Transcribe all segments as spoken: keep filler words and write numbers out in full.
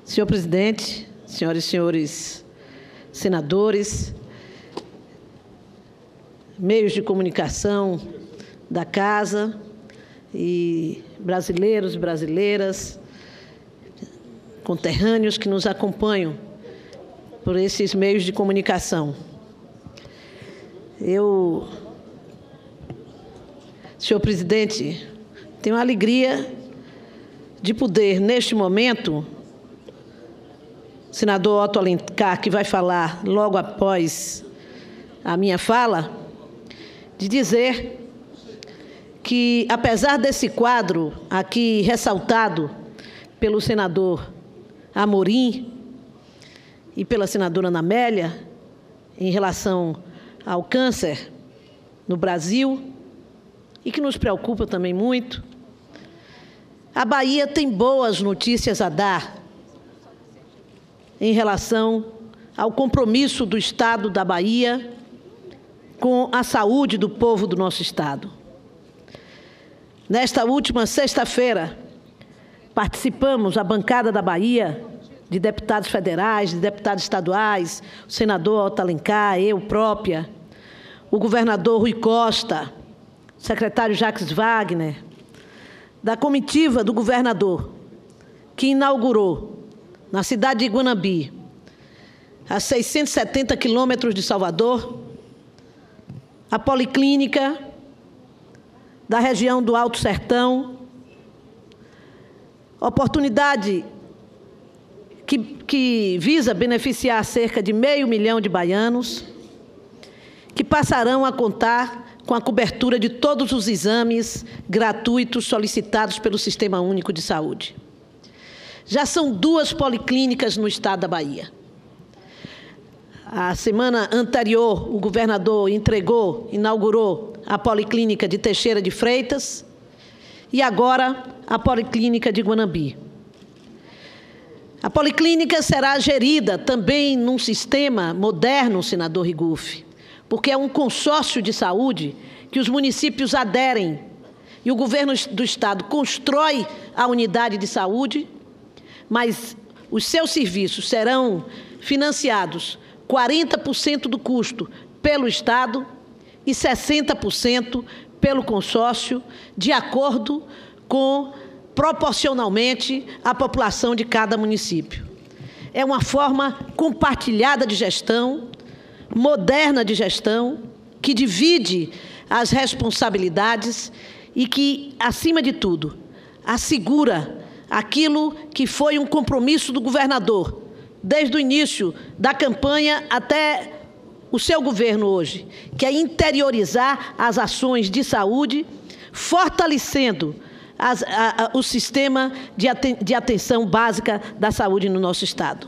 Senhor presidente, senhoras e senhores senadores, meios de comunicação da casa e brasileiros e brasileiras, conterrâneos que nos acompanham por esses meios de comunicação. Eu, senhor presidente, tenho a alegria de poder, neste momento, o senador Otto Alencar, que vai falar logo após a minha fala, de dizer que, apesar desse quadro aqui ressaltado pelo senador Amorim e pela senadora Ana Amélia, em relação ao câncer no Brasil, e que nos preocupa também muito, a Bahia tem boas notícias a dar em relação ao compromisso do Estado da Bahia com a saúde do povo do nosso Estado. Nesta última sexta-feira, participamos, a bancada da Bahia, de deputados federais, de deputados estaduais, o senador Otto Alencar, eu própria, o governador Rui Costa, o secretário Jacques Wagner, da comitiva do governador, que inaugurou, na cidade de Guanambi, a seiscentos e setenta quilômetros de Salvador, a policlínica da região do Alto Sertão, oportunidade que, que visa beneficiar cerca de meio milhão de baianos, que passarão a contar com a cobertura de todos os exames gratuitos solicitados pelo Sistema Único de Saúde. Já são duas policlínicas no estado da Bahia. A semana anterior, o governador entregou, inaugurou a policlínica de Teixeira de Freitas e agora a policlínica de Guanambi. A policlínica será gerida também num sistema moderno, senador Rigufe, porque é um consórcio de saúde que os municípios aderem e o governo do estado constrói a unidade de saúde, mas os seus serviços serão financiados quarenta por cento do custo pelo Estado e sessenta por cento pelo consórcio, de acordo com, proporcionalmente, a população de cada município. É uma forma compartilhada de gestão, moderna de gestão, que divide as responsabilidades e que, acima de tudo, assegura aquilo que foi um compromisso do governador, desde o início da campanha até o seu governo hoje, que é interiorizar as ações de saúde, fortalecendo as, a, a, o sistema de, aten de atenção básica da saúde no nosso Estado.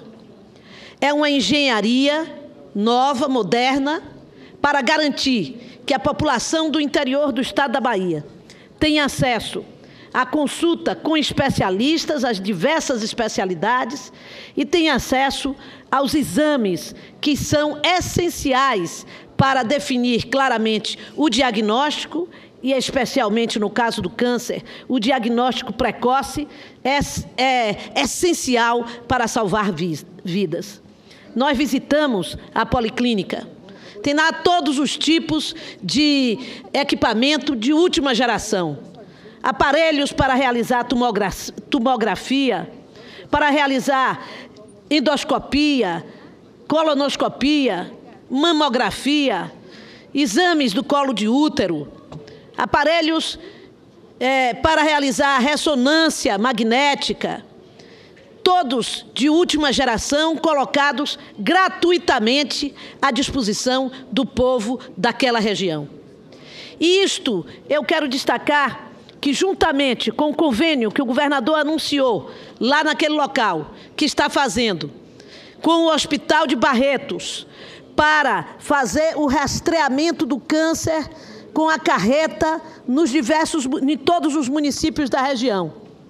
É uma engenharia nova, moderna, para garantir que a população do interior do Estado da Bahia tenha acesso a consulta com especialistas, as diversas especialidades, e tem acesso aos exames que são essenciais para definir claramente o diagnóstico, e especialmente no caso do câncer, o diagnóstico precoce é, é essencial para salvar vidas. Nós visitamos a policlínica. Tem lá todos os tipos de equipamento de última geração. Aparelhos para realizar tomografia, para realizar endoscopia, colonoscopia, mamografia, exames do colo de útero, aparelhos é, para realizar ressonância magnética, todos de última geração, colocados gratuitamente à disposição do povo daquela região. E isto eu quero destacar que, juntamente com o convênio que o governador anunciou lá naquele local, que está fazendo com o Hospital de Barretos, para fazer o rastreamento do câncer com a carreta nos diversos, em todos os municípios da região,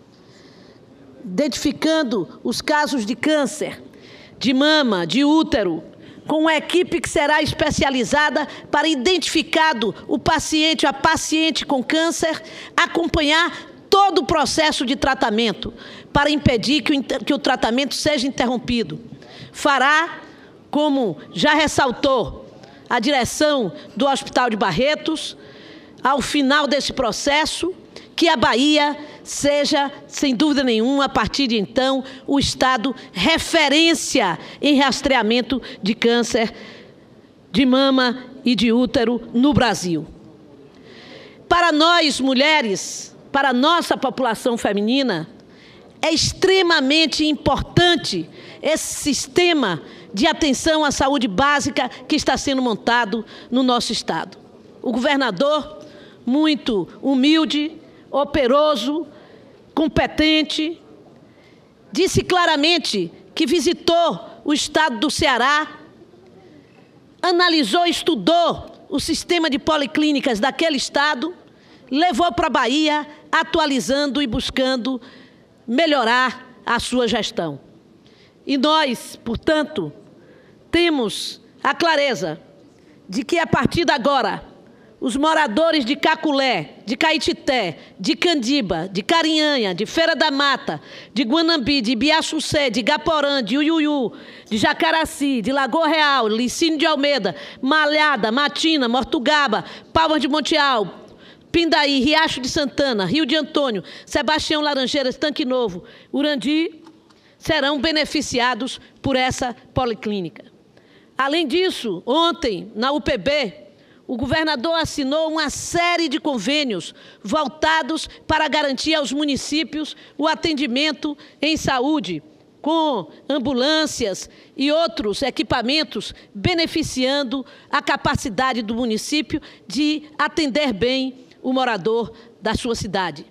identificando os casos de câncer, de mama, de útero, com uma equipe que será especializada para, identificado o paciente, a paciente com câncer, acompanhar todo o processo de tratamento, para impedir que o, que o tratamento seja interrompido. Fará, como já ressaltou a direção do Hospital de Barretos, ao final desse processo, que a Bahia seja, sem dúvida nenhuma, a partir de então, o estado referência em rastreamento de câncer de mama e de útero no Brasil. Para nós, mulheres, para a nossa população feminina, é extremamente importante esse sistema de atenção à saúde básica que está sendo montado no nosso estado. O governador, muito humilde, operoso, competente, disse claramente que visitou o estado do Ceará, analisou, estudou o sistema de policlínicas daquele estado, levou para a Bahia, atualizando e buscando melhorar a sua gestão. E nós, portanto, temos a clareza de que, a partir de agora, os moradores de Caculé, de Caetité, de Candiba, de Carinhanha, de Feira da Mata, de Guanambi, de Ibiaçucé, de Gaporã, de Uiuiu, de Jacaraci, de Lagoa Real, Licínio de Almeida, Malhada, Matina, Mortugaba, Palmas de Monteal, Pindaí, Riacho de Santana, Rio de Antônio, Sebastião Laranjeiras, Tanque Novo, Urandi, serão beneficiados por essa policlínica. Além disso, ontem, na U P B, o governador assinou uma série de convênios voltados para garantir aos municípios o atendimento em saúde, com ambulâncias e outros equipamentos, beneficiando a capacidade do município de atender bem o morador da sua cidade.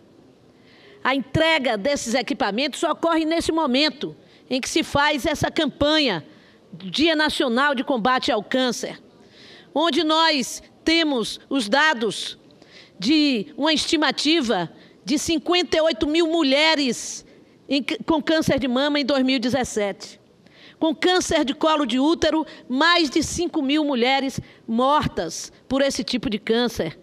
A entrega desses equipamentos ocorre nesse momento em que se faz essa campanha do Dia Nacional de Combate ao Câncer, onde nós temos os dados de uma estimativa de cinquenta e oito mil mulheres em, com câncer de mama em dois mil e dezessete. Com câncer de colo de útero, mais de cinco mil mulheres mortas por esse tipo de câncer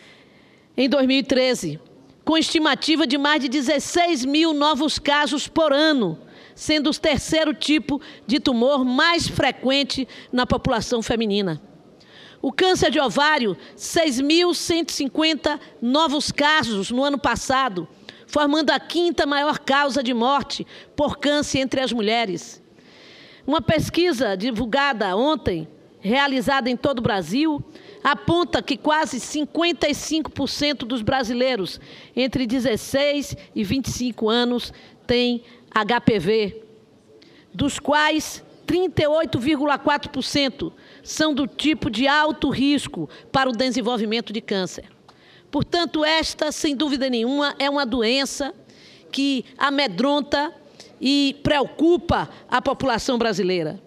em dois mil e treze, com estimativa de mais de dezesseis mil novos casos por ano, sendo o terceiro tipo de tumor mais frequente na população feminina. O câncer de ovário, seis mil cento e cinquenta novos casos no ano passado, formando a quinta maior causa de morte por câncer entre as mulheres. Uma pesquisa divulgada ontem, realizada em todo o Brasil, aponta que quase cinquenta e cinco por cento dos brasileiros entre dezesseis e vinte e cinco anos têm H P V, dos quais trinta e oito vírgula quatro por cento são do tipo de alto risco para o desenvolvimento de câncer. Portanto, esta, sem dúvida nenhuma, é uma doença que amedronta e preocupa a população brasileira.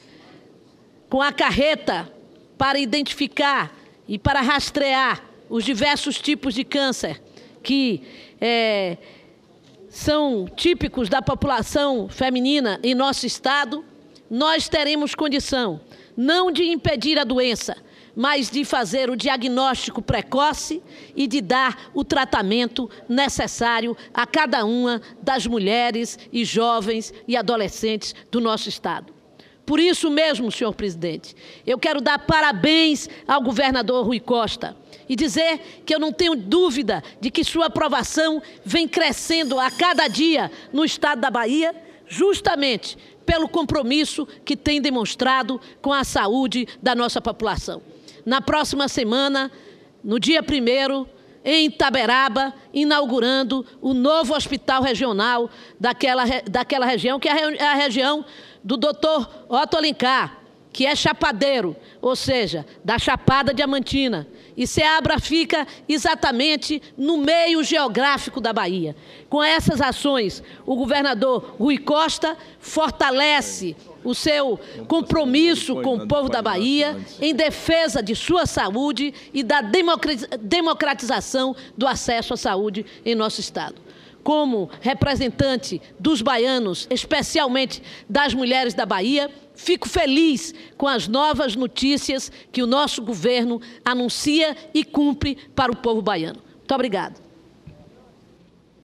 Com a carreta para identificar e para rastrear os diversos tipos de câncer que é, são típicos da população feminina em nosso estado, nós teremos condição não de impedir a doença, mas de fazer o diagnóstico precoce e de dar o tratamento necessário a cada uma das mulheres e jovens e adolescentes do nosso estado. Por isso mesmo, senhor presidente, eu quero dar parabéns ao governador Rui Costa e dizer que eu não tenho dúvida de que sua aprovação vem crescendo a cada dia no estado da Bahia, justamente pelo compromisso que tem demonstrado com a saúde da nossa população. Na próxima semana, no dia primeiro, em Itaberaba, inaugurando o novo hospital regional daquela, daquela região, que é a região do doutor Otto Alencar, que é chapadeiro, ou seja, da Chapada Diamantina. E Ceabra fica exatamente no meio geográfico da Bahia. Com essas ações, o governador Rui Costa fortalece o seu compromisso com o povo da Bahia em defesa de sua saúde e da democratização do acesso à saúde em nosso estado. Como representante dos baianos, especialmente das mulheres da Bahia, fico feliz com as novas notícias que o nosso governo anuncia e cumpre para o povo baiano. Muito obrigada.